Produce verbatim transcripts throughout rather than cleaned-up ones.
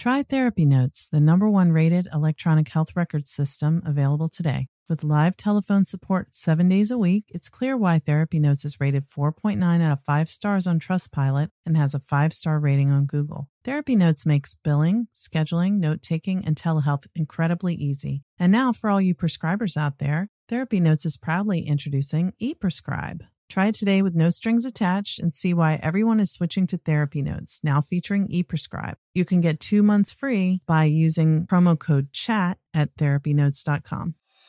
Try Therapy Notes, the number one rated electronic health record system available today. With live telephone support seven days a week, it's clear why Therapy Notes is rated four point nine out of five stars on Trustpilot and has a five-star rating on Google. Therapy Notes makes billing, scheduling, note-taking, and telehealth incredibly easy. And now, for all you prescribers out there, Therapy Notes is proudly introducing ePrescribe. Try it today with no strings attached and see why everyone is switching to Therapy Notes, now featuring ePrescribe. You can get two months free by using promo code CHAT at therapy notes dot com.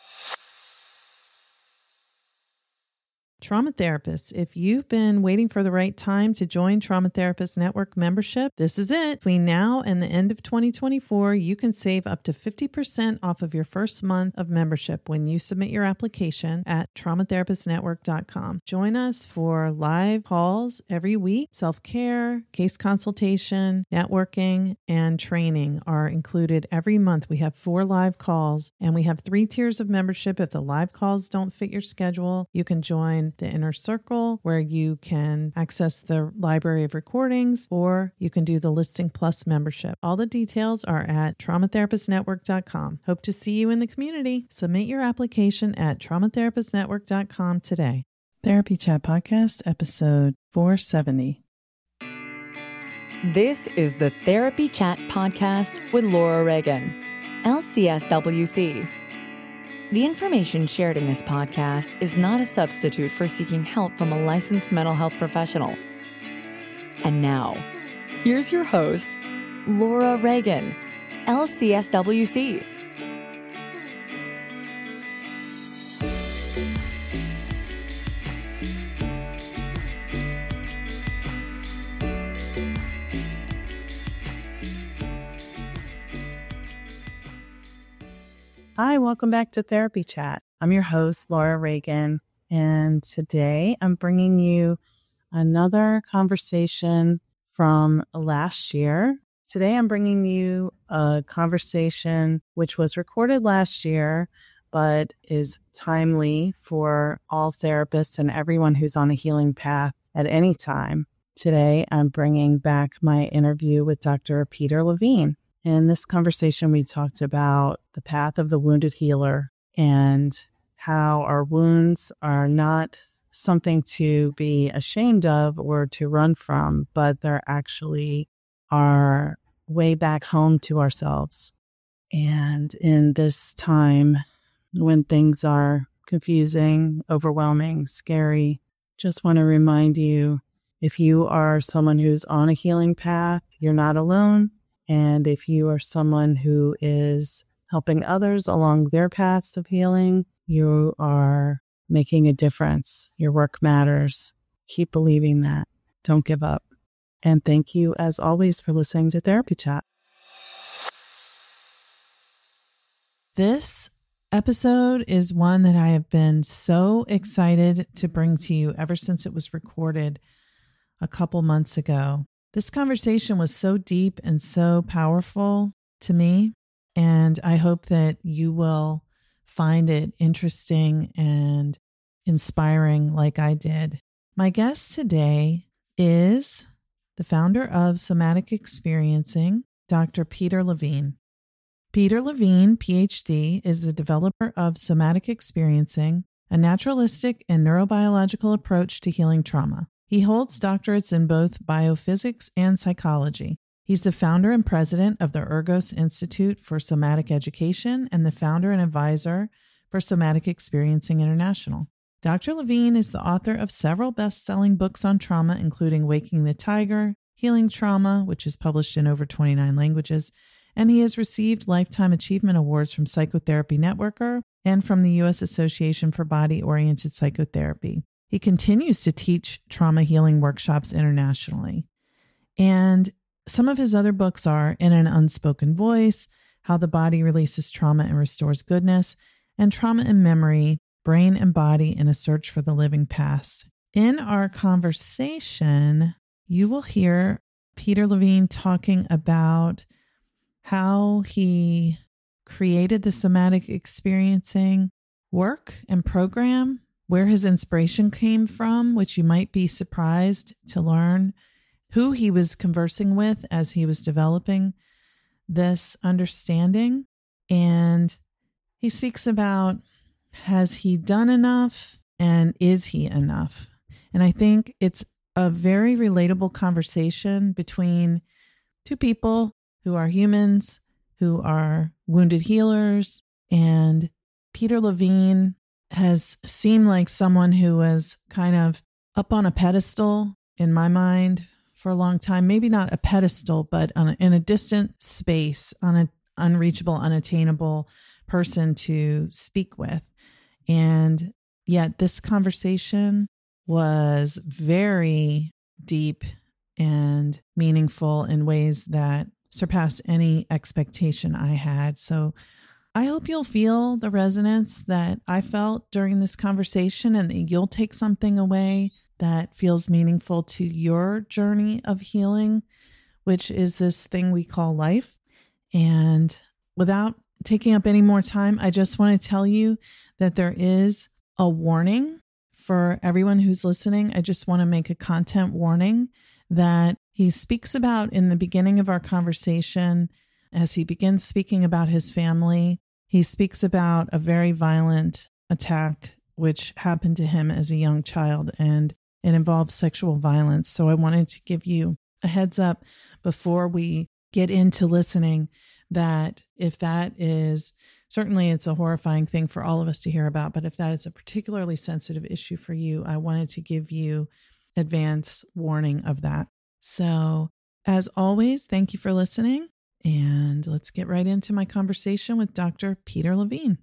Trauma therapists, if you've been waiting for the right time to join Trauma Therapist Network membership, this is it. Between now and the end of twenty twenty-four, you can save up to fifty percent off of your first month of membership when you submit your application at trauma therapist network dot com. Join us for live calls every week. Self-care, case consultation, networking, and training are included every month. We have four live calls, and we have three tiers of membership. If the live calls don't fit your schedule, you can join the Inner Circle, where you can access the library of recordings, or you can do the Listing Plus membership. All the details are at trauma therapist network dot com. Hope to see you in the community. Submit your application at trauma therapist network dot com today. Therapy Chat Podcast, episode four seventy. This is the Therapy Chat Podcast with Laura Reagan, L C S W C. The information shared in this podcast is not a substitute for seeking help from a licensed mental health professional. And now, here's your host, Laura Reagan, L C S W C. Hi, welcome back to Therapy Chat. I'm your host, Laura Reagan, and today I'm bringing you another conversation from last year. Today I'm bringing you a conversation which was recorded last year, but is timely for all therapists and everyone who's on a healing path at any time. Today I'm bringing back my interview with Doctor Peter Levine. In this conversation, we talked about the path of the wounded healer and how our wounds are not something to be ashamed of or to run from, but they're actually our way back home to ourselves. And in this time when things are confusing, overwhelming, scary, just want to remind you, if you are someone who's on a healing path, you're not alone. And if you are someone who is helping others along their paths of healing, you are making a difference. Your work matters. Keep believing that. Don't give up. And thank you, as always, for listening to Therapy Chat. This episode is one that I have been so excited to bring to you ever since it was recorded a couple months ago. This conversation was so deep and so powerful to me, and I hope that you will find it interesting and inspiring like I did. My guest today is the founder of Somatic Experiencing, Doctor Peter Levine. Peter Levine, P H D, is the developer of Somatic Experiencing, a naturalistic and neurobiological approach to healing trauma. He holds doctorates in both biophysics and psychology. He's the founder and president of the Ergos Institute for Somatic Education and the founder and advisor for Somatic Experiencing International. Doctor Levine is the author of several best-selling books on trauma, including Waking the Tiger, Healing Trauma, which is published in over twenty-nine languages, and he has received Lifetime Achievement Awards from Psychotherapy Networker and from the U S Association for Body-Oriented Psychotherapy. He continues to teach trauma healing workshops internationally. And some of his other books are In an Unspoken Voice, How the Body Releases Trauma and Restores Goodness, and Trauma and Memory, Brain and Body in a Search for the Living Past. In our conversation, you will hear Peter Levine talking about how he created the Somatic Experiencing work and program, where his inspiration came from, which you might be surprised to learn, who he was conversing with as he was developing this understanding. And he speaks about, has he done enough and is he enough? And I think it's a very relatable conversation between two people who are humans, who are wounded healers. And Peter Levine has seemed like someone who was kind of up on a pedestal in my mind for a long time. Maybe not a pedestal, but on a, in a distant space, on an unreachable, unattainable person to speak with. And yet this conversation was very deep and meaningful in ways that surpassed any expectation I had. So I hope you'll feel the resonance that I felt during this conversation, and that you'll take something away that feels meaningful to your journey of healing, which is this thing we call life. And without taking up any more time, I just want to tell you that there is a warning for everyone who's listening. I just want to make a content warning that he speaks about in the beginning of our conversation. As he begins speaking about his family, he speaks about a very violent attack which happened to him as a young child, and it involves sexual violence. So I wanted to give you a heads up before we get into listening that if that is, certainly it's a horrifying thing for all of us to hear about, but if that is a particularly sensitive issue for you, I wanted to give you advance warning of that. So as always, thank you for listening, and let's get right into my conversation with Doctor Peter Levine.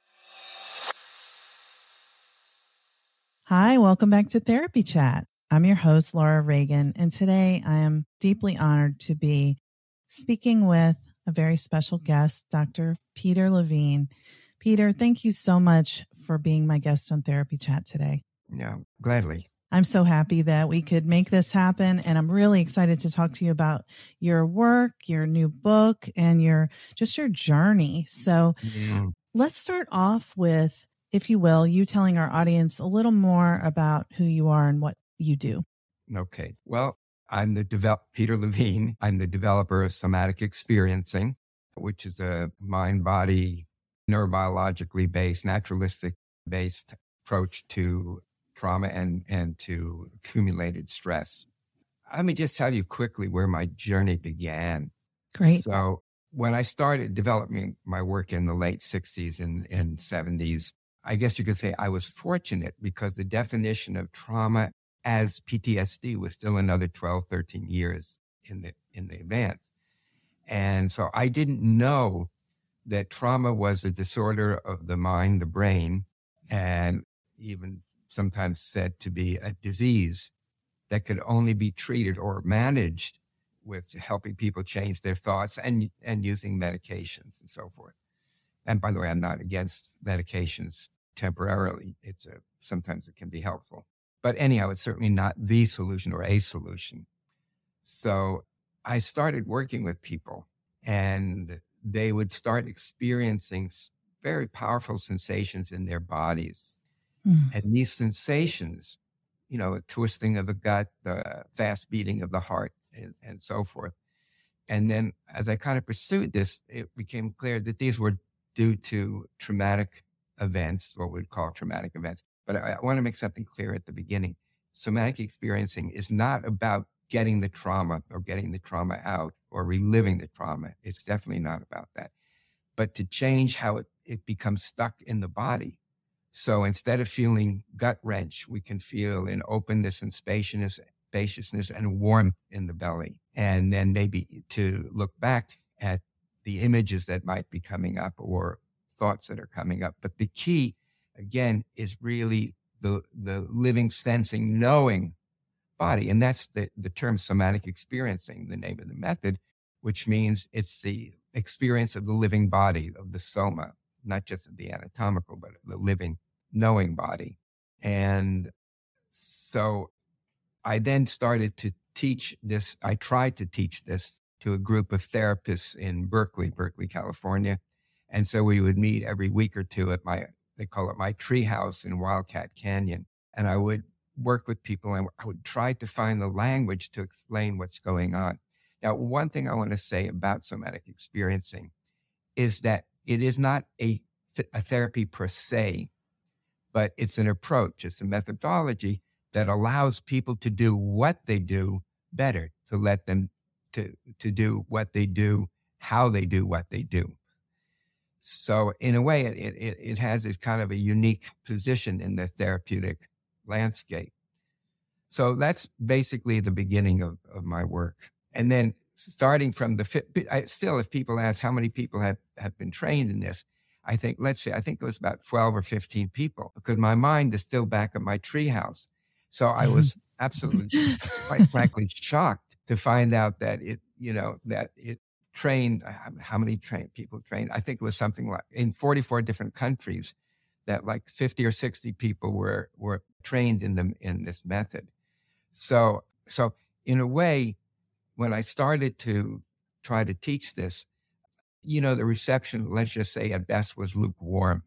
Hi, welcome back to Therapy Chat. I'm your host, Laura Reagan, and today I am deeply honored to be speaking with a very special guest, Doctor Peter Levine. Peter, thank you so much for being my guest on Therapy Chat today. Yeah, gladly. I'm so happy that we could make this happen, and I'm really excited to talk to you about your work, your new book, and your just your journey. So mm. let's start off with, if you will, you telling our audience a little more about who you are and what you do. Okay. Well, I'm the develop Peter Levine. I'm the developer of Somatic Experiencing, which is a mind-body, neurobiologically based, naturalistic-based approach to trauma and, and to accumulated stress. Let me just tell you quickly where my journey began. Great. So when I started developing my work in the late sixties and, and seventies, I guess you could say I was fortunate because the definition of trauma as P T S D was still another twelve, thirteen years in the in the advance. And so I didn't know that trauma was a disorder of the mind, the brain, and even sometimes said to be a disease that could only be treated or managed with helping people change their thoughts and, and using medications and so forth. And by the way, I'm not against medications temporarily. It's a, sometimes it can be helpful. But anyhow, it's certainly not the solution or a solution. So I started working with people, and they would start experiencing very powerful sensations in their bodies. Mm. And these sensations, you know, a twisting of the gut, the fast beating of the heart, and, and so forth. And then as I kind of pursued this, it became clear that these were due to traumatic events, what we'd call traumatic events. But I, I want to make something clear at the beginning. Somatic experiencing is not about getting the trauma or getting the trauma out or reliving the trauma. It's definitely not about that. But to change how it, it becomes stuck in the body. So instead of feeling gut wrench, we can feel an openness and spaciousness, spaciousness and warmth in the belly. And then maybe to look back at the images that might be coming up or thoughts that are coming up. But the key, again, is really the, the living, sensing, knowing body. And that's the, the term somatic experiencing, the name of the method, which means it's the experience of the living body, of the soma, not just of the anatomical, but the living, knowing body. And so I then started to teach this. I tried to teach this to a group of therapists in Berkeley, Berkeley, California. And so we would meet every week or two at my, they call it my tree house in Wildcat Canyon. And I would work with people and I would try to find the language to explain what's going on. Now, one thing I want to say about somatic experiencing is that it is not a, a therapy per se, but it's an approach, it's a methodology that allows people to do what they do better, to let them to, to do what they do, how they do what they do. So in a way, it, it, it has a kind of a unique position in the therapeutic landscape. So that's basically the beginning of, of my work. And then starting from the, I, still, if people ask how many people have, have been trained in this, I think, let's say, I think it was about twelve or fifteen people, because my mind is still back at my treehouse. So I was absolutely, quite frankly, shocked to find out that it, you know, that it trained, how many trained people trained? I think it was something like in forty-four different countries that like fifty or sixty people were, were trained in them in this method. So, so in a way, when I started to try to teach this, you know, the reception, let's just say at best, was lukewarm.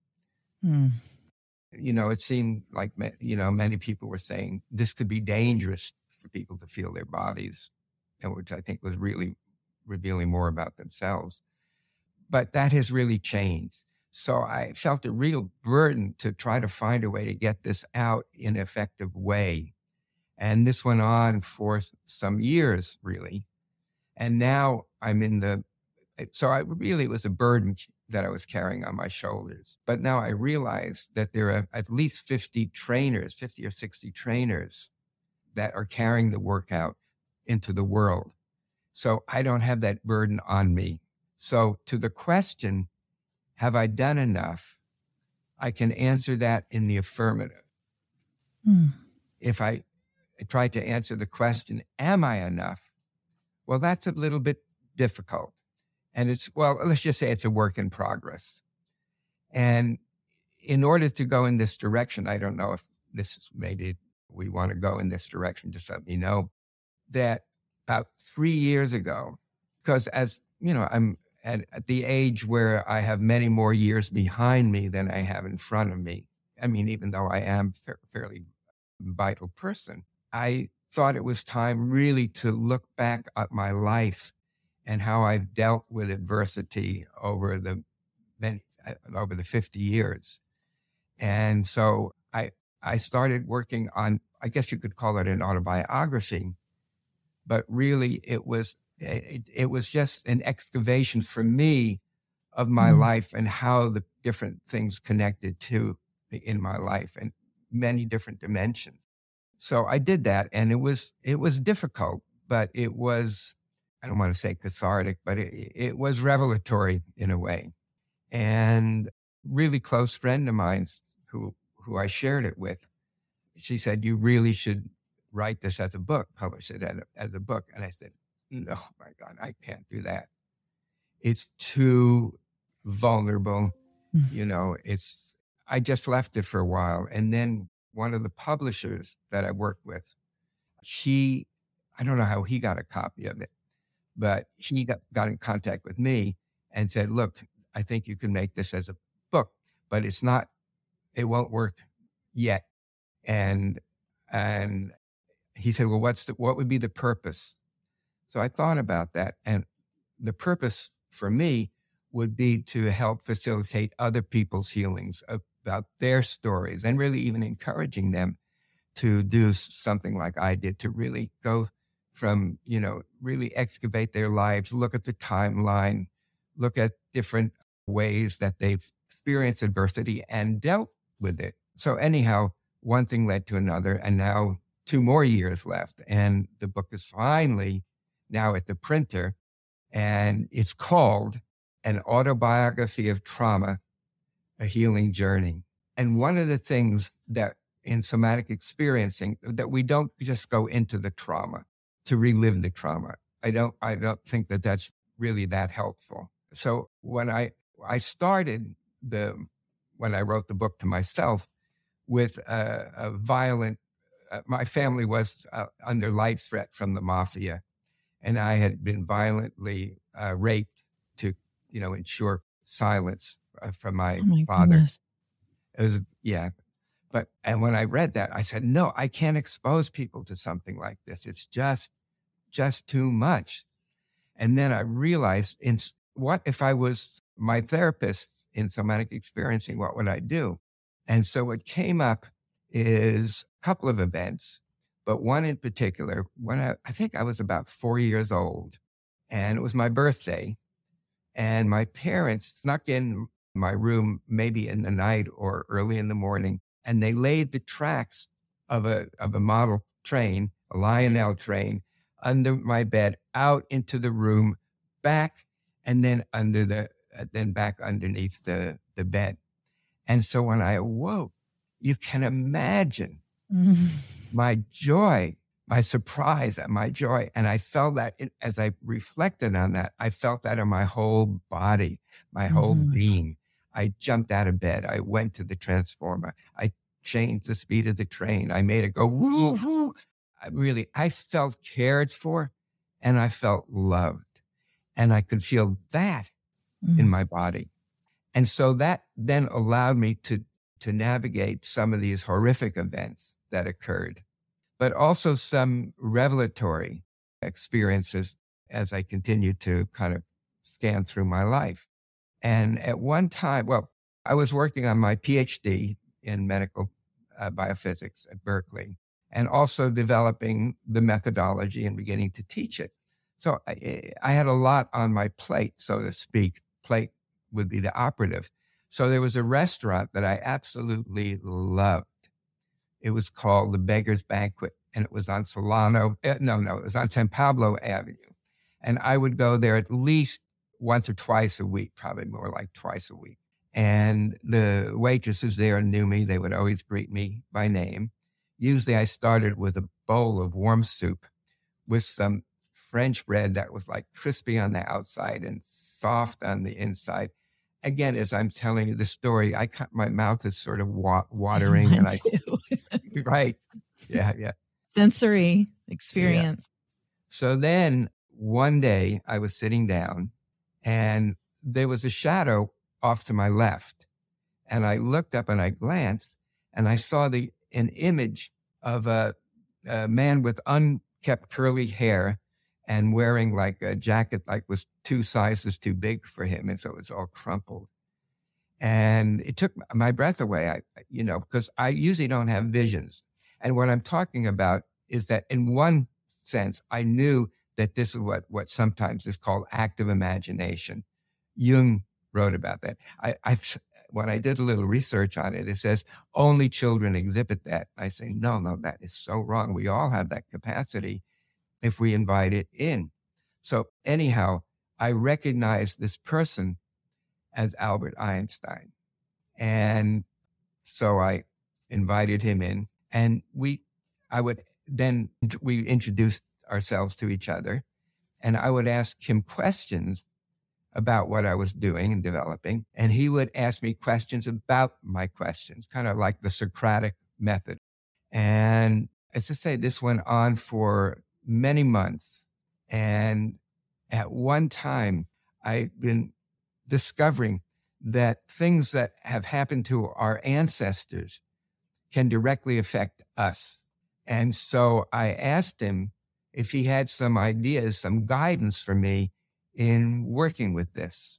Mm. You know, it seemed like, you know, many people were saying this could be dangerous for people to feel their bodies, and which I think was really revealing more about themselves. But that has really changed. So I felt a real burden to try to find a way to get this out in an effective way. And this went on for some years, really. And now I'm in the, so I really, it was a burden that I was carrying on my shoulders. But now I realize that there are at least fifty trainers, fifty or sixty trainers that are carrying the work out into the world. So I don't have that burden on me. So to the question, have I done enough? I can answer that in the affirmative. Mm. If I try to answer the question, am I enough? Well, that's a little bit difficult. And it's, well, let's just say it's a work in progress. And in order to go in this direction, I don't know if this is maybe we want to go in this direction, just let me know, that about three years ago, because as you know, I'm at, at the age where I have many more years behind me than I have in front of me. I mean, even though I am a fa- fairly vital person, I thought it was time really to look back at my life and how I've dealt with adversity over the many, over the fifty years. And so I, I started working on, I guess you could call it an autobiography, but really it was, it, it was just an excavation for me of my Mm. life and how the different things connected to in my life and many different dimensions. So I did that, and it was, it was difficult, but it was, I don't want to say cathartic, but it, it was revelatory in a way. And really close friend of mine who, who I shared it with, she said, you really should write this as a book, publish it as a, as a book. And I said, no, my God, I can't do that. It's too vulnerable. Mm. You know, it's, I just left it for a while. And then one of the publishers that I worked with, she, I don't know how he got a copy of it, but she got, got in contact with me and said, look, I think you can make this as a book, but it's not, it won't work yet. And, and he said, well, what's the, what would be the purpose? So I thought about that. And the purpose for me would be to help facilitate other people's healings about their stories, and really even encouraging them to do something like I did, to really go from, you know, really excavate their lives, look at the timeline, look at different ways that they've experienced adversity and dealt with it. So anyhow, one thing led to another, and now two more years left. And the book is finally now at the printer, and it's called An Autobiography of Trauma, A Healing Journey. And one of the things that in somatic experiencing, that we don't just go into the trauma to relive the trauma. I don't, I don't think that that's really that helpful. So when I, I started the, when I wrote the book to myself with a, a violent, uh, my family was uh, under life threat from the mafia, and I had been violently uh, raped to, you know, ensure silence uh, from my, Oh my father. goodness. It was, yeah. But, and when I read that, I said, no, I can't expose people to something like this. It's just, just too much. And then I realized, in, what if I was my therapist in somatic experiencing, what would I do? And so what came up is a couple of events, but one in particular, when I, I think I was about four years old, and it was my birthday, and my parents snuck in my room maybe in the night or early in the morning, and they laid the tracks of a of a model train, a Lionel train, under my bed, out into the room, back, and then under the uh, then back underneath the the bed. And so when I awoke, you can imagine my joy, my surprise, and my joy. And I felt that in, as I reflected on that, I felt that in my whole body, my whole Mhm. being. I jumped out of bed. I went to the transformer. I changed the speed of the train. I made it go woo, woo. I really, I felt cared for, and I felt loved. And I could feel that in Mhm. my body. And so that then allowed me to, to navigate some of these horrific events that occurred, but also some revelatory experiences as I continued to kind of scan through my life. And at one time, well, I was working on my PhD in medical uh, biophysics at Berkeley, and also developing the methodology and beginning to teach it. So I, I had a lot on my plate, so to speak. Plate would be the operative. So there was a restaurant that I absolutely loved. It was called the Beggar's Banquet, and it was on Solano. Uh, no, no, it was on San Pablo Avenue. And I would go there at least once or twice a week, probably more like twice a week. And the waitresses there knew me. They would always greet me by name. Usually I started with a bowl of warm soup with some French bread that was like crispy on the outside and soft on the inside. Again, as I'm telling you the story, I cut, my mouth is sort of wa- watering. Mine and I, too. right. Yeah, yeah. Sensory experience. So then one day I was sitting down, and there was a shadow off to my left. And I looked up and I glanced, and I saw the an image of a, a man with unkept curly hair and wearing like a jacket like was two sizes too big for him. And so it was all crumpled. And it took my breath away, I, you know, because I usually don't have visions. And what I'm talking about is that in one sense, I knew that this is what, what sometimes is called active imagination. Jung wrote about that. I, I've, when I did a little research on it, it says only children exhibit that. I say, no, no, that is so wrong. We all have that capacity if we invite it in. So anyhow, I recognized this person as Albert Einstein. And so I invited him in, and we, I would then, we introduced ourselves to each other, and I would ask him questions about what I was doing and developing. And he would ask me questions about my questions, kind of like the Socratic method. And as I say, this went on for many months. And at one time, I'd been discovering that things that have happened to our ancestors can directly affect us. And so I asked him if he had some ideas, some guidance for me in working with this.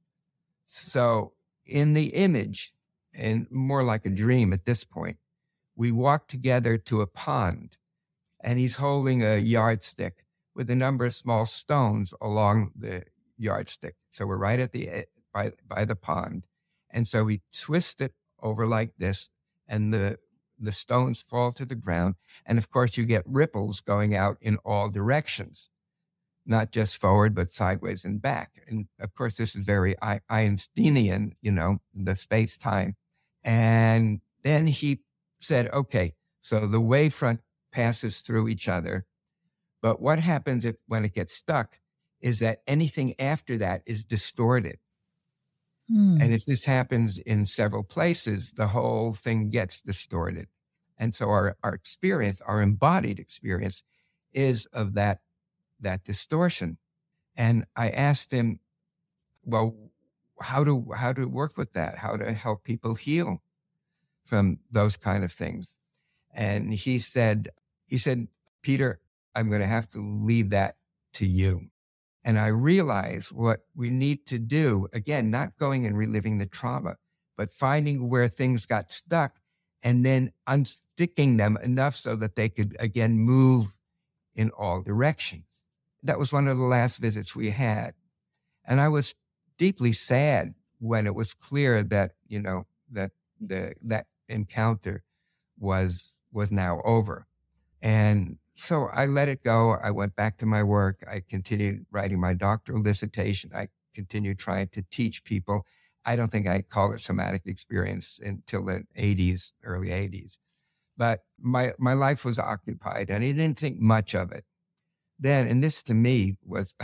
So in the image, and more like a dream at this point, we walked together to a pond, and he's holding a yardstick with a number of small stones along the yardstick. So we're right at the by, by the pond. And so we twist it over like this, and the the stones fall to the ground. And of course, you get ripples going out in all directions, not just forward, but sideways and back. And of course, this is very Einsteinian, you know, the space-time. And then he said, okay, so the wavefront passes through each other. But what happens if, when it gets stuck is that anything after that is distorted. Hmm. And if this happens in several places, the whole thing gets distorted. And so our, our experience, our embodied experience, is of that, that distortion. And I asked him, well, how to, how to work with that, how to help people heal from those kind of things. And he said, he said, Peter, I'm going to have to leave that to you. And I realized what we need to do, again, not going and reliving the trauma, but finding where things got stuck and then unsticking them enough so that they could, again, move in all directions. That was one of the last visits we had. And I was deeply sad when it was clear that, you know, that the that encounter was was now over. And so I let it go. I went back to my work. I continued writing my doctoral dissertation. I continued trying to teach people. I don't think I called it somatic experience until the eighties, early eighties. But my my life was occupied, and I didn't think much of it then. And this, to me, was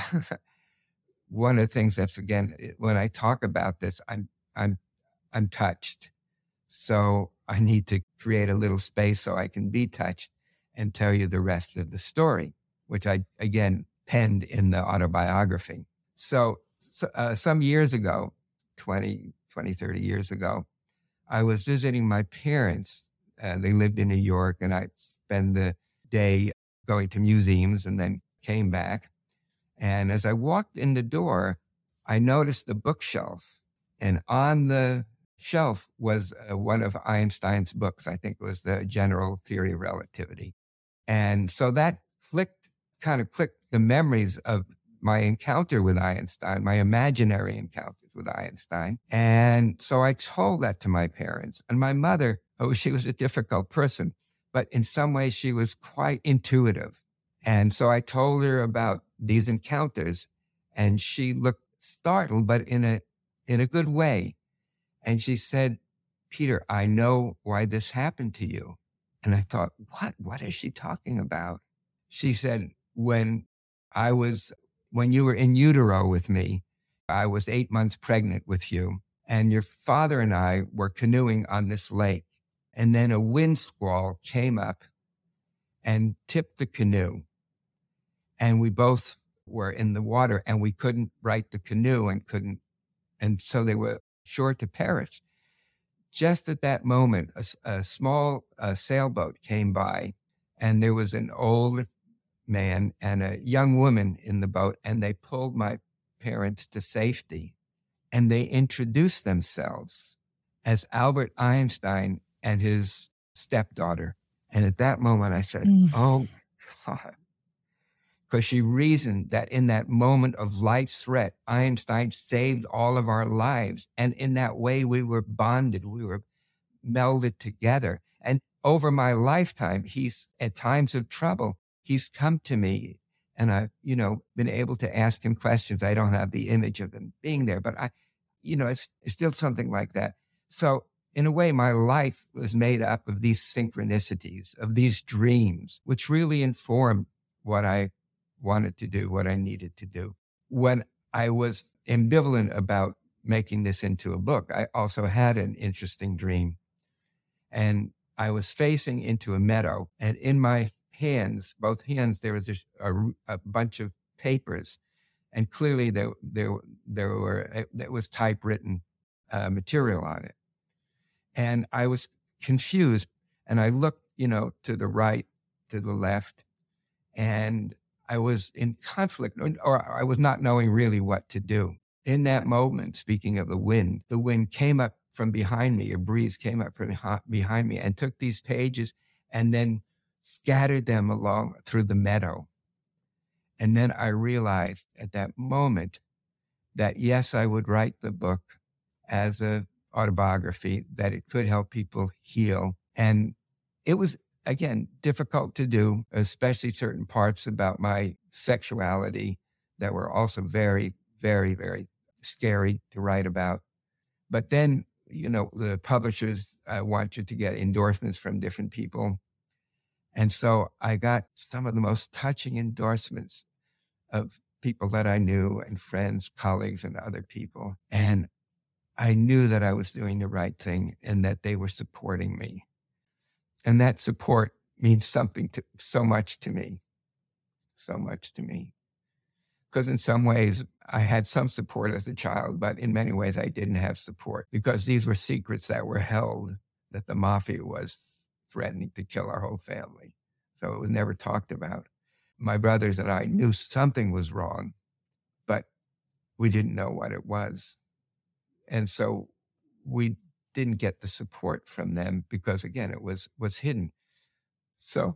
one of the things that's, again, when I talk about this, I'm I'm I'm touched. So I need to create a little space so I can be touched and tell you the rest of the story, which I, again, penned in the autobiography. So, so uh, some years ago, twenty, twenty, thirty years ago, I was visiting my parents. Uh, they lived in New York, and I'd spend the day going to museums and then came back. And as I walked in the door, I noticed the bookshelf, and on the shelf was uh, one of Einstein's books. I think it was the General Theory of Relativity. And so that clicked, kind of clicked the memories of my encounter with Einstein, my imaginary encounters with Einstein. And so I told that to my parents. And my mother, oh, she was a difficult person, but in some ways she was quite intuitive. And so I told her about these encounters, and she looked startled, but in a in a good way. And she said, "Peter, I know why this happened to you." And I thought, what? What is she talking about? She said, when I was, when you were in utero with me, I was eight months pregnant with you, and your father and I were canoeing on this lake. And then a wind squall came up and tipped the canoe. And we both were in the water, and we couldn't right the canoe and couldn't, and so they were sure to perish. Just at that moment, a, a small uh, sailboat came by, and there was an old man and a young woman in the boat, and they pulled my parents to safety. And they introduced themselves as Albert Einstein and his stepdaughter. And at that moment, I said, mm. oh, God. Because she reasoned that in that moment of life's threat, Einstein saved all of our lives. And in that way, we were bonded. We were melded together. And over my lifetime, he's, at times of trouble, he's come to me, and I've, you know, been able to ask him questions. I don't have the image of him being there, but I, you know, it's, it's still something like that. So in a way, my life was made up of these synchronicities, of these dreams, which really informed what I wanted to do, what I needed to do. When I was ambivalent about making this into a book, I also had an interesting dream. And I was facing into a meadow, and in my hands, both hands, there was a, a, a bunch of papers, and clearly there there there were there was typewritten uh, material on it. And I was confused, and I looked, you know, to the right, to the left, and I was in conflict, or I was not knowing really what to do. In that moment, speaking of the wind, the wind came up from behind me, a breeze came up from behind me and took these pages and then scattered them along through the meadow. And then I realized at that moment that, yes, I would write the book as an autobiography, that it could help people heal. And it was, again, difficult to do, especially certain parts about my sexuality that were also very, very, very scary to write about. But then, you know, the publishers uh, want you to get endorsements from different people. And so I got some of the most touching endorsements of people that I knew, and friends, colleagues, and other people. And I knew that I was doing the right thing and that they were supporting me. And that support means something to so much to me, so much to me. Because in some ways, I had some support as a child, but in many ways, I didn't have support because these were secrets that were held, that the mafia was threatening to kill our whole family. So it was never talked about. My brothers and I knew something was wrong, but we didn't know what it was. And so we didn't get the support from them because, again, it was, was hidden. So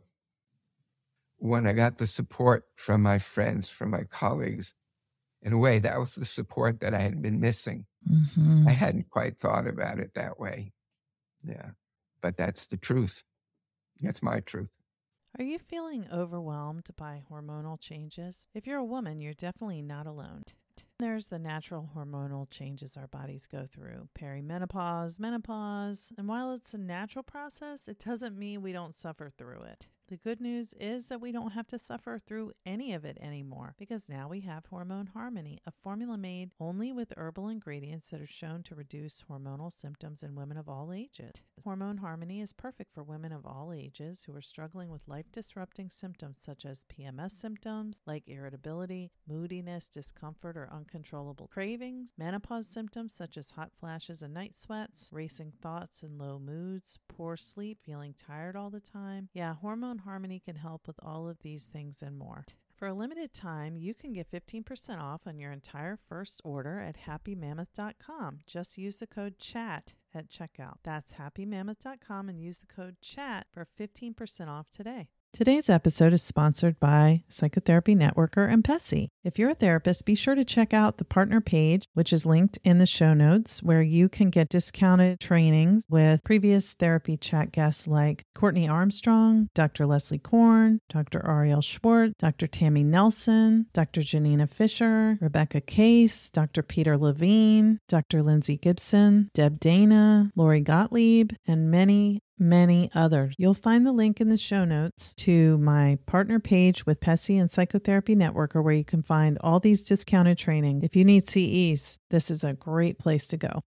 when I got the support from my friends, from my colleagues, in a way, that was the support that I had been missing. Mm-hmm. I hadn't quite thought about it that way. Yeah. But that's the truth. That's my truth. Are you feeling overwhelmed by hormonal changes? If you're a woman, you're definitely not alone. There's the natural hormonal changes our bodies go through, perimenopause, menopause, and while it's a natural process, it doesn't mean we don't suffer through it. The good news is that we don't have to suffer through any of it anymore because now we have Hormone Harmony, a formula made only with herbal ingredients that are shown to reduce hormonal symptoms in women of all ages. Hormone Harmony is perfect for women of all ages who are struggling with life-disrupting symptoms such as P M S symptoms like irritability, moodiness, discomfort, or uncontrollable cravings, menopause symptoms such as hot flashes and night sweats, racing thoughts and low moods, poor sleep, feeling tired all the time. Yeah, Hormone Harmony can help with all of these things and more. For a limited time, you can get fifteen percent off on your entire first order at happy mammoth dot com. Just use the code CHAT at checkout. That's happy mammoth dot com and use the code CHAT for fifteen percent off today. Today's episode is sponsored by Psychotherapy Networker and Pessy. If you're a therapist, be sure to check out the partner page, which is linked in the show notes, where you can get discounted trainings with previous therapy chat guests like Courtney Armstrong, Doctor Leslie Korn, Doctor Ariel Schwartz, Doctor Tammy Nelson, Doctor Janina Fisher, Rebecca Case, Doctor Peter Levine, Doctor Lindsay Gibson, Deb Dana, Lori Gottlieb, and many many others. You'll find the link in the show notes to my partner page with Pessy and Psychotherapy Networker, where you can find all these discounted training. If you need C Es, this is a great place to go.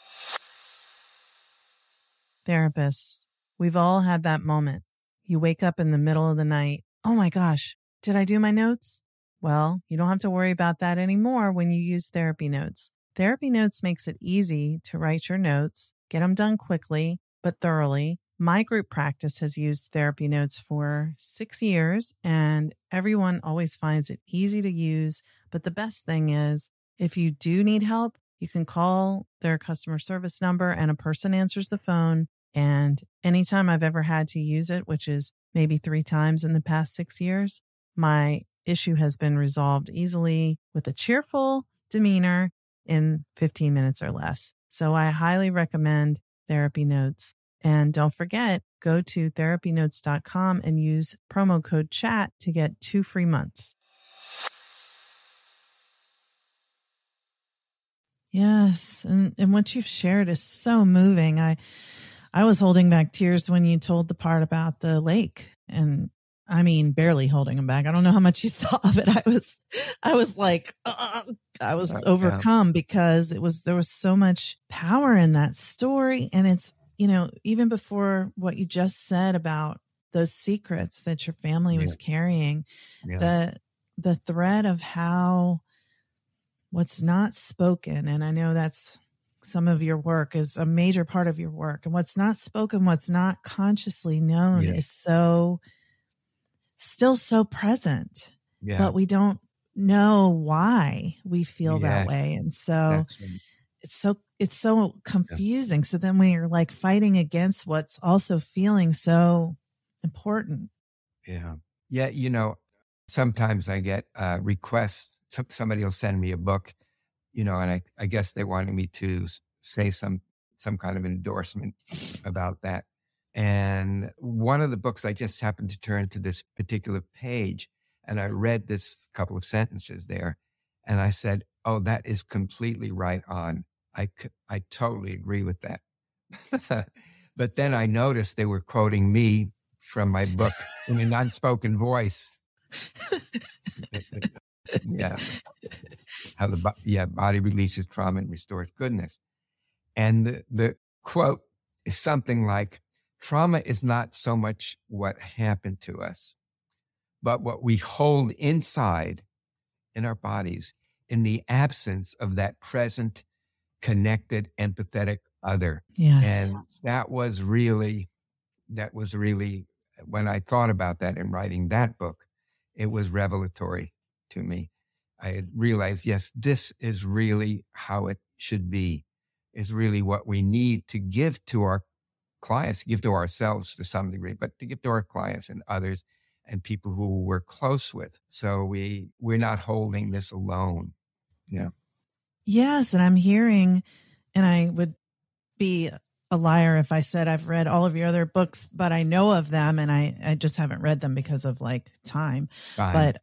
Therapists, we've all had that moment. You wake up in the middle of the night. Oh my gosh, did I do my notes? Well, you don't have to worry about that anymore when you use Therapy Notes. Therapy Notes makes it easy to write your notes, get them done quickly, but thoroughly. My group practice has used Therapy Notes for six years, and everyone always finds it easy to use. But the best thing is, if you do need help, you can call their customer service number and a person answers the phone. And anytime I've ever had to use it, which is maybe three times in the past six years, my issue has been resolved easily with a cheerful demeanor in fifteen minutes or less. So I highly recommend Therapy Notes. And don't forget, go to therapy notes dot com and use promo code CHAT to get two free months. Yes, and, and what you've shared is so moving. I I was holding back tears when you told the part about the lake, and I mean, barely holding them back. I don't know how much you saw, but I was, I was like, uh, I was oh, overcome yeah. because it was, there was so much power in that story. And it's, you know, even before what you just said about those secrets that your family yeah. was carrying, yeah. the, the thread of how what's not spoken. And I know that's some of your work is a major part of your work, and what's not spoken, what's not consciously known yeah. is so still so present, yeah. but we don't know why we feel yes. that way. And so right. it's so, it's so confusing. Yeah. So then when you're like fighting against what's also feeling so important. Yeah. Yeah. You know, sometimes I get uh requests. Somebody will send me a book, you know, and I, I guess they wanted me to say some, some kind of endorsement about that. And one of the books, I just happened to turn to this particular page, and I read this couple of sentences there, and I said, oh, that is completely right on. I, I totally agree with that. But then I noticed they were quoting me from my book in an unspoken voice. Yeah. How the yeah, body releases trauma and restores goodness. And the, the quote is something like, trauma is not so much what happened to us, but what we hold inside in our bodies in the absence of that present, connected, empathetic other. Yes. And that was really, that was really, when I thought about that in writing that book, it was revelatory to me. I had realized, yes, this is really how it should be, is really what we need to give to our clients, give to ourselves to some degree, but to give to our clients and others and people who we're close with. So we, we're not holding this alone. Yeah. Yes. And I'm hearing, and I would be a liar if I said I've read all of your other books, but I know of them and I, I just haven't read them because of like time. Fine. But,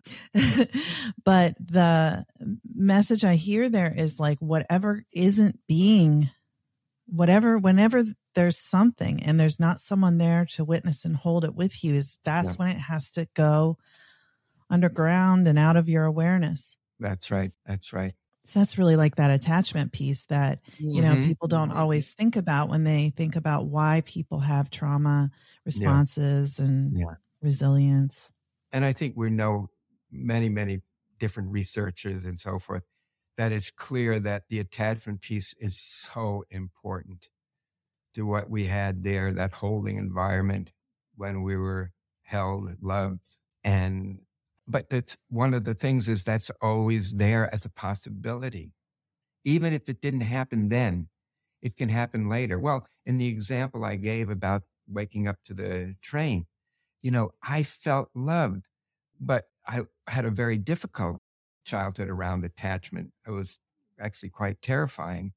but the message I hear there is like, whatever isn't being, whatever, whenever there's something and there's not someone there to witness and hold it with you, is that's Yeah. when it has to go underground and out of your awareness. That's right. That's right. So that's really like that attachment piece that, you know, Mhm. people don't always think about when they think about why people have trauma responses and Yeah. resilience. And I think we know many, many different researchers and so forth, that it's clear that the attachment piece is so important to what we had there, that holding environment when we were held, loved. And, but that's one of the things is that's always there as a possibility. Even if it didn't happen then, it can happen later. Well, in the example I gave about waking up to the train, you know, I felt loved, but I had a very difficult childhood around attachment. It was actually quite terrifying.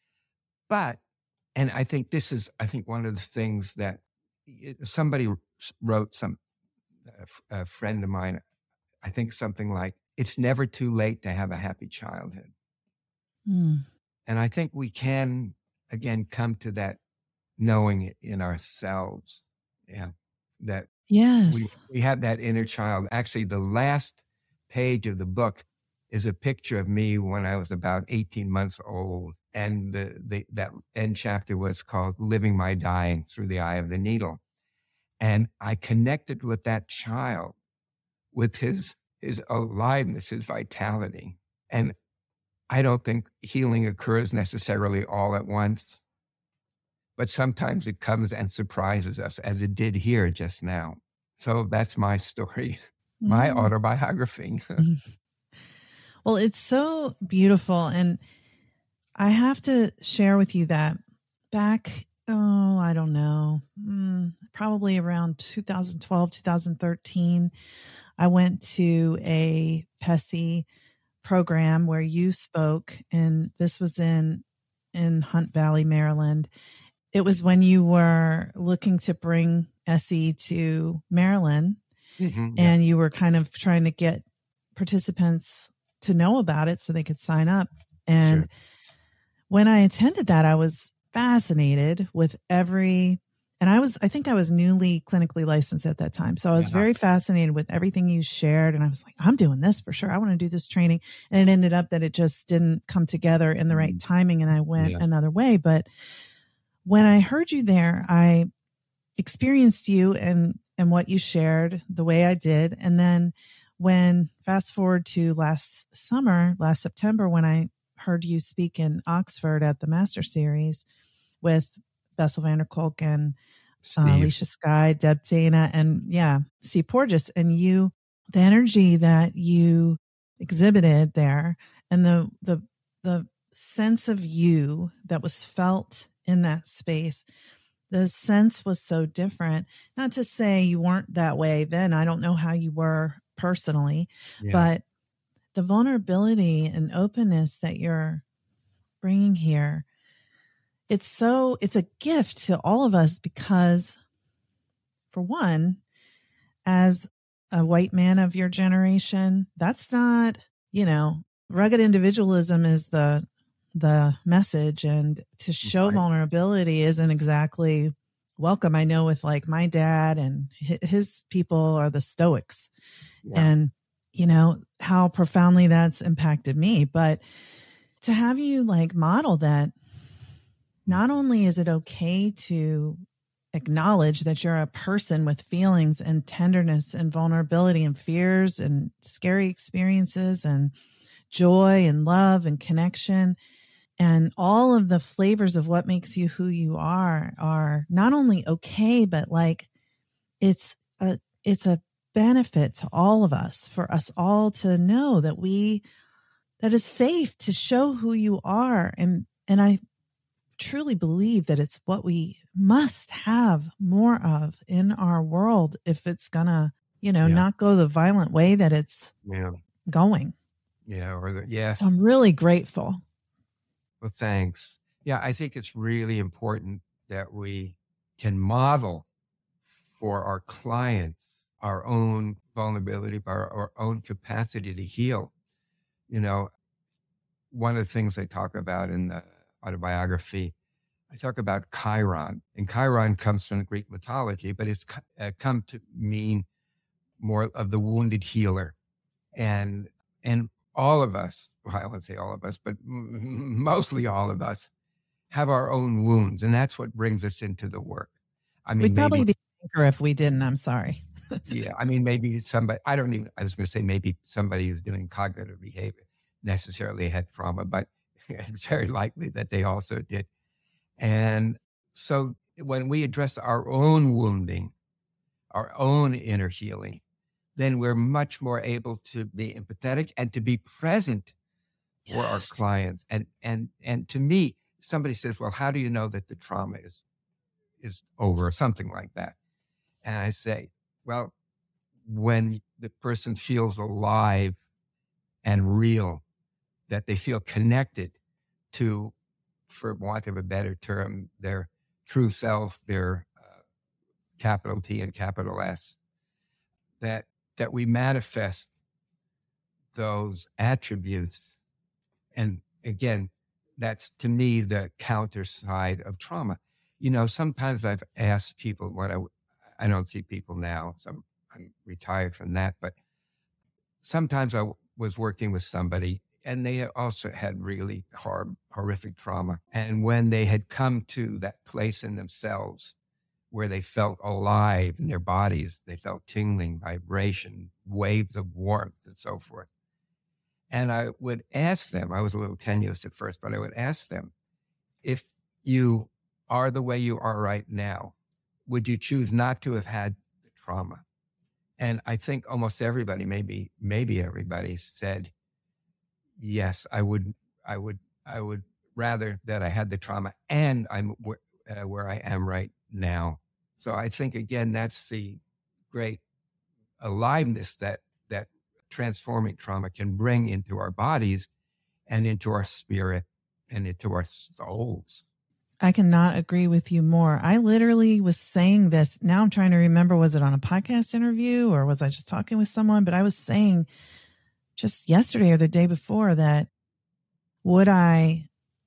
But, and I think this is, I think one of the things that it, somebody wrote, some a, a friend of mine, I think something like, it's never too late to have a happy childhood. Mm. And I think we can, again, come to that knowing it in ourselves. Yeah. That Yes. we, we have that inner child. Actually, the last page of the book is a picture of me when I was about eighteen months old. And the, the that end chapter was called Living My Dying Through the Eye of the Needle. And I connected with that child, with his, his aliveness, his vitality. And I don't think healing occurs necessarily all at once, but sometimes it comes and surprises us, as it did here just now. So that's my story, my Mm. autobiography. Well, it's so beautiful. And I have to share with you that back, oh, I don't know, mm, probably around two thousand twelve, two thousand thirteen, I went to a P E S I program where you spoke, and this was in, in Hunt Valley, Maryland. It was when you were looking to bring S E to Maryland, Mm-hmm, yeah. and you were kind of trying to get participants to know about it so they could sign up. And Sure. when I attended that, I was fascinated with every, and I was, I think I was newly clinically licensed at that time. So I was Yeah. very fascinated with everything you shared. And I was like, I'm doing this for sure. I want to do this training. And it ended up that it just didn't come together in the right timing. And I went Yeah. another way. But when I heard you there, I experienced you and, and what you shared the way I did. And then when fast forward to last summer, last September, when I heard you speak in Oxford at the Master Series with Bessel van der Kolk and uh, Steve. Alicia Skye, Deb Dana, and yeah, Steve Porges, and you, the energy that you exhibited there and the, the, the sense of you that was felt in that space, the sense was so different. Not to say you weren't that way then. I don't know how you were personally, Yeah. but the vulnerability and openness that you're bringing here, it's so, it's a gift to all of us because, for one, as a white man of your generation, that's not, you know, rugged individualism is the, the message, and to show right. vulnerability isn't exactly welcome. I know with like my dad and his people are the Stoics, Yeah. and you know how profoundly that's impacted me. But to have you like model that, not only is it okay to acknowledge that you're a person with feelings and tenderness and vulnerability and fears and scary experiences and joy and love and connection, and all of the flavors of what makes you who you are, are not only okay, but like it's a, it's a benefit to all of us, for us all to know that we that is safe to show who you are. And, and I truly believe that it's what we must have more of in our world if it's gonna, you know, Yeah. not go the violent way that it's Yeah. going. Yeah. Or the, yes. So I'm really grateful. Well, thanks. Yeah, I think it's really important that we can model for our clients our own vulnerability, our, our own capacity to heal. You know, one of the things I talk about in the autobiography, I talk about Chiron. And Chiron comes from Greek mythology, but it's uh, come to mean more of the wounded healer. And and all of us, well, I won't say all of us, but m- mostly all of us have our own wounds. And that's what brings us into the work. I mean, We'd probably maybe, be thinker if we didn't. I'm sorry. yeah, I mean, maybe somebody, I don't even, I was going to say maybe somebody who's doing cognitive behavior necessarily had trauma, but it's very likely that they also did. And so when we address our own wounding, our own inner healing, then we're much more able to be empathetic and to be present for yes. our clients. And, and, and to me, somebody says, well, how do you know that the trauma is, is over or something like that? And I say, well, when the person feels alive and real, that they feel connected to, for want of a better term, their true self, their uh, capital T and capital S, that that we manifest those attributes. And again, that's to me the counter side of trauma. You know, sometimes I've asked people what I, I don't see people now, so I'm, I'm retired from that, but sometimes I w- was working with somebody and they also had really hor- horrific trauma. And when they had come to that place in themselves where they felt alive in their bodies, they felt tingling, vibration, waves of warmth, and so forth. And I would ask them, I was a little tenuous at first, but I would ask them, if you are the way you are right now, would you choose not to have had the trauma? And I think almost everybody, maybe, maybe everybody said, yes, I would, I would, I would rather that I had the trauma and I'm where, uh, where I am right now. So I think, again, that's the great aliveness that, that transforming trauma can bring into our bodies and into our spirit and into our souls. I cannot agree with you more. I literally was saying this. Now I'm trying to remember, was it on a podcast interview or was I just talking with someone? But I was saying just yesterday or the day before that would I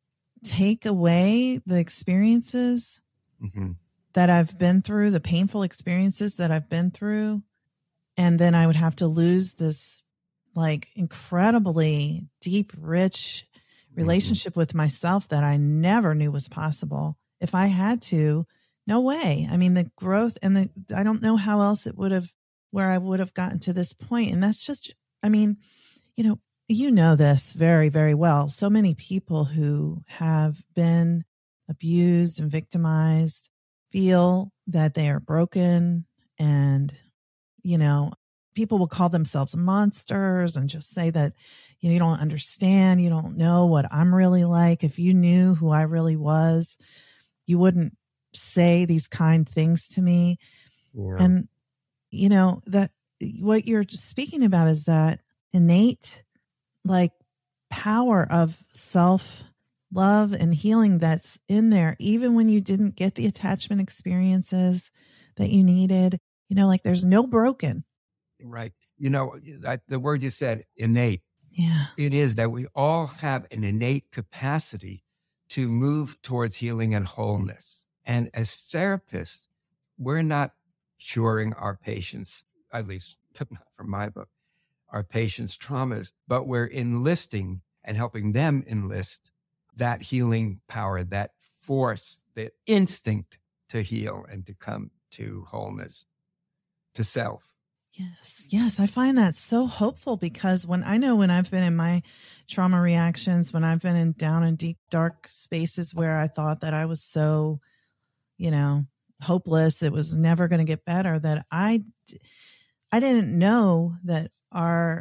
take away the experiences mm-hmm. that I've been through, the painful experiences that I've been through, and then I would have to lose this like incredibly deep, rich relationship mm-hmm. with myself that I never knew was possible. If I had to, no way. I mean, the growth and the, I don't know how else it would have, where I would have gotten to this point. And that's just, I mean, you know, you know this very, very well. So many people who have been abused and victimized feel that they are broken, and, you know, people will call themselves monsters and just say that, you know, you don't understand. You don't know what I'm really like. If you knew who I really was, you wouldn't say these kind things to me. Yeah. And, you know, that what you're speaking about is that innate, like, power of self love and healing that's in there, even when you didn't get the attachment experiences that you needed. You know, like, there's no broken. Right. You know, the word you said, innate. Yeah. It is that we all have an innate capacity to move towards healing and wholeness. And as therapists, we're not curing our patients, at least not from my book, our patients' traumas, but we're enlisting and helping them enlist that healing power, that force, that instinct to heal and to come to wholeness, to self. Yes. Yes. I find that so hopeful, because when I know when I've been in my trauma reactions, when I've been in down in deep, dark spaces where I thought that I was so, you know, hopeless, it was never going to get better, that I, I didn't know that our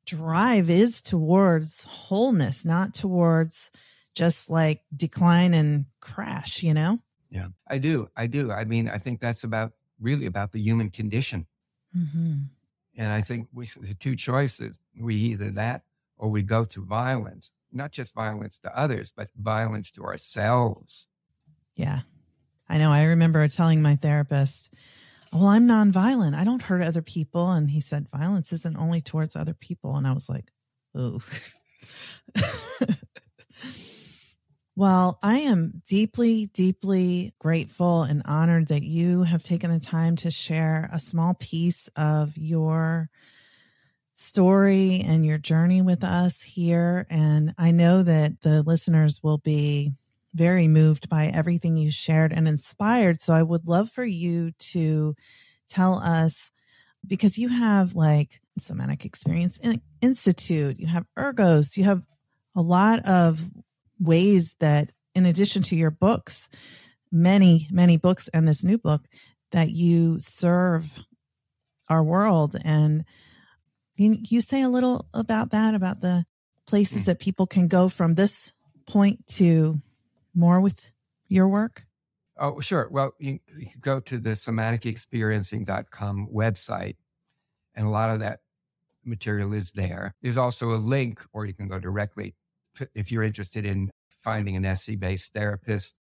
drive is towards wholeness, not towards just like decline and crash, you know? Yeah, I do. I do. I mean, I think that's about really about the human condition. Mm-hmm. And I think we, the two choices, we either that or we go to violence, not just violence to others, but violence to ourselves. Yeah, I know. I remember telling my therapist, well, I'm nonviolent. I don't hurt other people. And he said, violence isn't only towards other people. And I was like, oh. Well, I am deeply, deeply grateful and honored that you have taken the time to share a small piece of your story and your journey with us here. And I know that the listeners will be very moved by everything you shared and inspired. So I would love for you to tell us, because you have like Somatic Experience Institute, you have Ergos, you have a lot of ways that, in addition to your books, many, many books and this new book, that you serve our world. And you, you say a little about that, about the places that people can go from this point to more with your work? Oh, sure. Well, you, you can go to the somatic experiencing dot com website, and a lot of that material is there. There's also a link, or you can go directly to, if you're interested in finding an S C-based therapist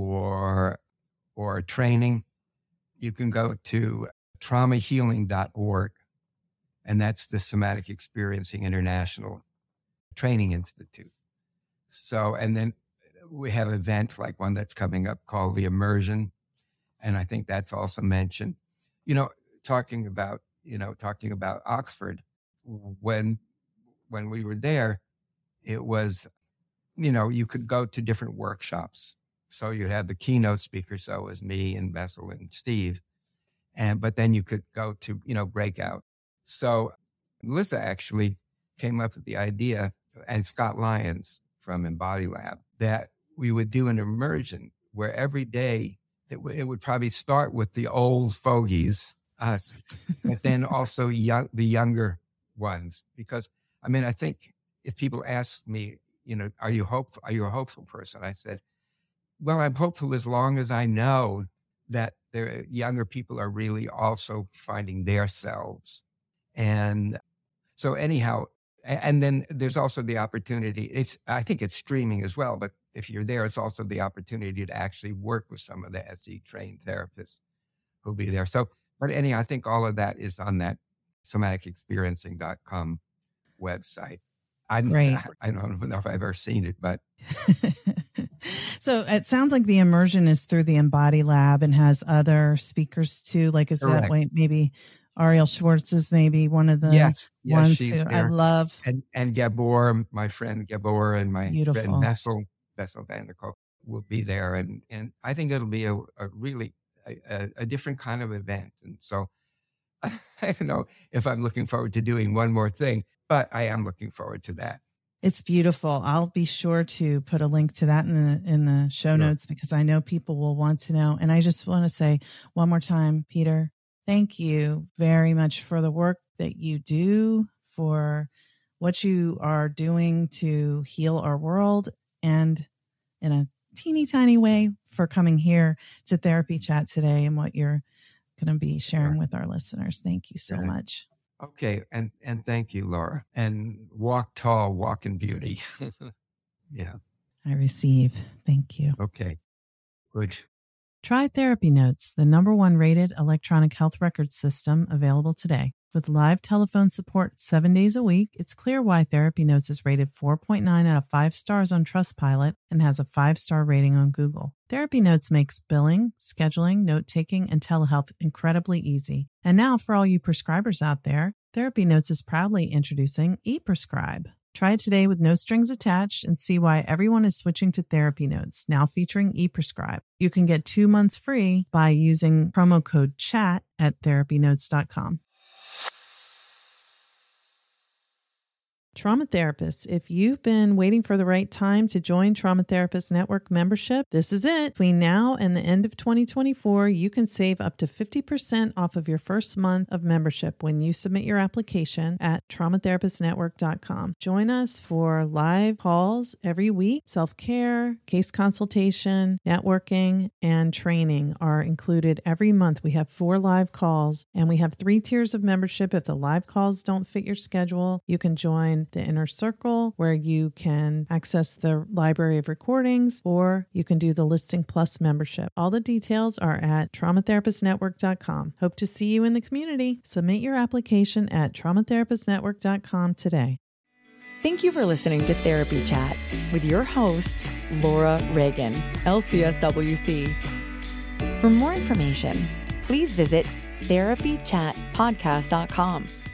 or or training, you can go to trauma healing dot org, and that's the Somatic Experiencing International Training Institute. So, and then we have an event like one that's coming up called the Immersion, and I think that's also mentioned. You know, talking about you know talking about Oxford, when when we were there, it was, you know, you could go to different workshops. So you had the keynote speaker, so it was me and Bessel and Steve, and but then you could go to you know breakout. So Melissa actually came up with the idea, and Scott Lyons from Embody Lab, that we would do an immersion where every day it, w- it would probably start with the old fogies, us, but then also young, the younger ones. Because I mean, I think if people ask me, you know, are you hopeful? Are you a hopeful person? I said, well, I'm hopeful as long as I know that the younger people are really also finding their selves. And so anyhow, and then there's also the opportunity, it's, I think it's streaming as well, but if you're there, it's also the opportunity to actually work with some of the S E trained therapists who'll be there. So, but anyhow, I think all of that is on that somatic experiencing dot com website. I, Great. I don't know if I've ever seen it, but. So it sounds like the immersion is through the Embody Lab and has other speakers too. Like, is Correct. that way? Maybe Ariel Schwartz is maybe one of the yes, yes, ones she's who there. I love. And, and Gabor, my friend Gabor, and my Beautiful. friend Bessel, Bessel van der Kolk will be there. And, and I think it'll be a, a really, a, a different kind of event. And so I don't know if I'm looking forward to doing one more thing, but I am looking forward to that. It's beautiful. I'll be sure to put a link to that in the in the show Sure. notes, because I know people will want to know. And I just want to say one more time, Peter, thank you very much for the work that you do, for what you are doing to heal our world, and in a teeny tiny way for coming here to Therapy Chat today and what you're going to be sharing Sure. with our listeners. Thank you so Right. much. Okay. And, and thank you, Laura. And walk tall, walk in beauty. Yeah. I receive. Thank you. Okay. Good. Try Therapy Notes, the number one rated electronic health record system, available today. With live telephone support seven days a week, it's clear why Therapy Notes is rated four point nine out of five stars on Trustpilot and has a five-star rating on Google. Therapy Notes makes billing, scheduling, note-taking, and telehealth incredibly easy. And now, for all you prescribers out there, Therapy Notes is proudly introducing ePrescribe. Try it today with no strings attached and see why everyone is switching to Therapy Notes, now featuring ePrescribe. You can get two months free by using promo code CHAT at therapy notes dot com. Trauma therapists, if you've been waiting for the right time to join Trauma Therapist Network membership, this is it. Between now and the end of twenty twenty-four, you can save up to fifty percent off of your first month of membership when you submit your application at trauma therapist network dot com. Join us for live calls every week. Self-care, case consultation, networking, and training are included every month. We have four live calls, and we have three tiers of membership. If the live calls don't fit your schedule, you can join the Inner Circle, where you can access the library of recordings, or you can do the Listing Plus membership. All the details are at trauma therapist network dot com. Hope to see you in the community. Submit your application at trauma therapist network dot com today. Thank you for listening to Therapy Chat with your host, Laura Reagan, L C S W C. For more information, please visit therapy chat podcast dot com